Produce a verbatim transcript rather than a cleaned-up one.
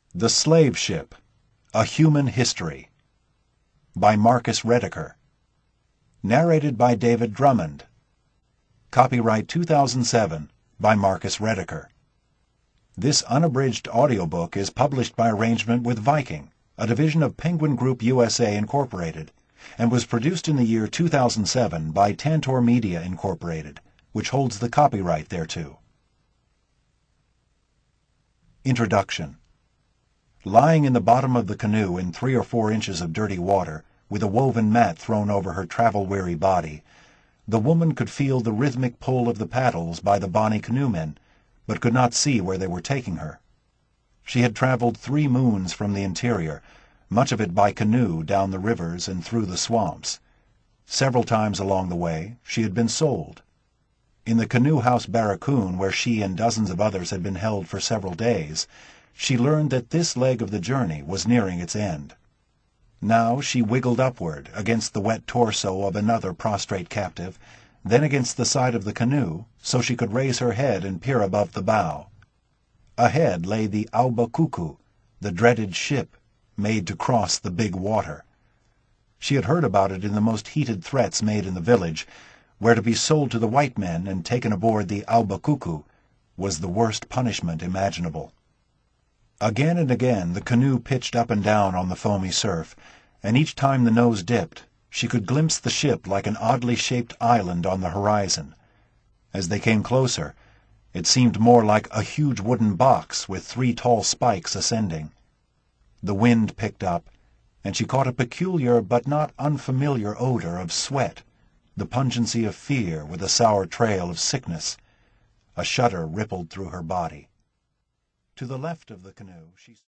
The Slave Ship: A Human History by Marcus Rediker. Narrated by David Drummond. Copyright two thousand seven by Marcus Rediker. This unabridged audiobook is published by arrangement with Viking, a division of Penguin Group U S A Incorporated, and was produced in the year two thousand seven by Tantor Media Incorporated, which holds the copyright thereto. Introduction. Lying in the bottom of the canoe in three or four inches of dirty water, with a woven mat thrown over her travel-weary body, the woman could feel the rhythmic pull of the paddles by the bonny canoemen, but could not see where they were taking her. She had traveled three moons from the interior, much of it by canoe down the rivers and through the swamps. Several times along the way she had been sold. In the canoe house barracoon, where she and dozens of others had been held for several days, she learned that this leg of the journey was nearing its end. Now she wiggled upward against the wet torso of another prostrate captive, then against the side of the canoe, so she could raise her head and peer above the bow. Ahead lay the Aubakuku, the dreaded ship made to cross the big water. She had heard about it in the most heated threats made in the village, where to be sold to the white men and taken aboard the Aubakuku was the worst punishment imaginable. Again and again the canoe pitched up and down on the foamy surf, and each time the nose dipped, she could glimpse the ship like an oddly shaped island on the horizon. As they came closer, it seemed more like a huge wooden box with three tall spikes ascending. The wind picked up, and she caught a peculiar but not unfamiliar odor of sweat, the pungency of fear with a sour trail of sickness. A shudder rippled through her body. To the left of the canoe she